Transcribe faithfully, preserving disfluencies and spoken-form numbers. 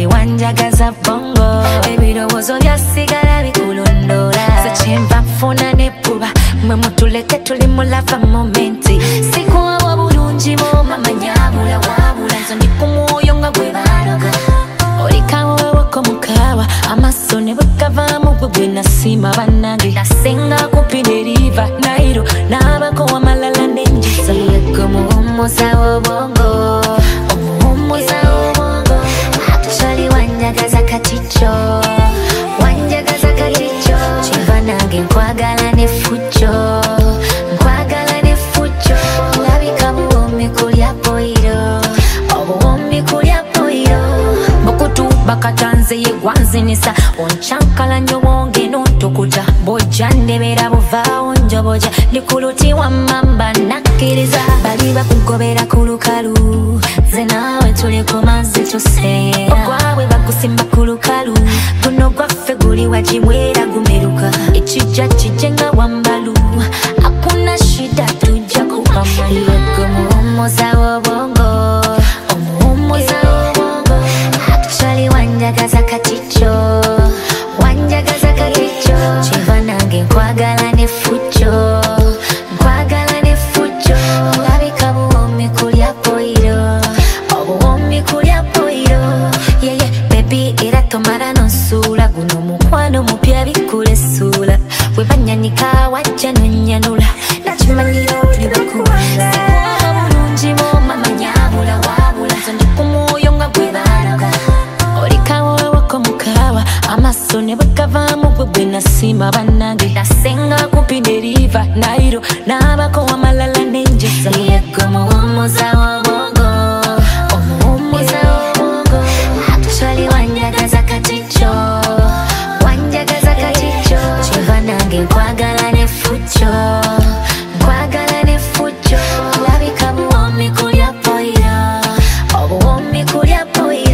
wanjagaza bongo ebirowozo byasigala bikulondola sekyenva nfuna nebuba mwe mutuleke tuli mu lava momenti sikuwa bulungi bo mama nyabula wabula nzo ndi ku mwoyo nga gwe baloga olikawo wewako mukawa amaso ne bwekavaamu gwe gwe nasima bannange nasenga kumpi ne riva nairo n'abako wamalala nenjisa yego muwummuza w'obwongo omuwummuza w'obwongo actually wanjagaza katicho wanjagaza katicho kiva nange nkwagala ne fujo nkwagala ne fujo kulabika buwombi kulya boiro obuwombi kulya boiro bukutu bakatanze yegwanzinisa onchankala nyo wonge nontukuta boja ndebera buvaawo njoboja likuluti wa mamba nakkiriza bali bakugobera ku lukalu ze naawe tuli ku mazzi tuseera ogwawe bakusimba ku lukalu guno gwaffe guli wagibwera gumeruka ekijja kijje nga wambalu hakuna shida tujja kupamali yego muwummuza w'obwongo omuwummuza w'obwongo actually wanjagaza katicho wanjagaza katicho kiva nange nkwagala ne fujo nkwagala ne fujo kulabika buwombi kulya boiro obuwombi kulya boiro yeye bebi era tomala nonsuula guno mukwano mupya bikula essuula bwe banyanika wajja nonyanula nakimanyira tuli bakuwala sikuwa bulungi bo mama nyabula wabula nzo ndi ku mwoyo nga gwe baloga olikawo wewako mukawa amaso ne bwekavaamu gwe gwe nasima bannange nasenga kumpi ne riva nairo n'abako wamalala nenjisa yego muwummuza w'obwongo omuwummuza w'obwongo actually wanjagaza katicho wanjagaza katicho kiva nange nkwagala ne fujo nkwagala ne fujo kulabika buwombi kulya boiro obuwombi kulya boiro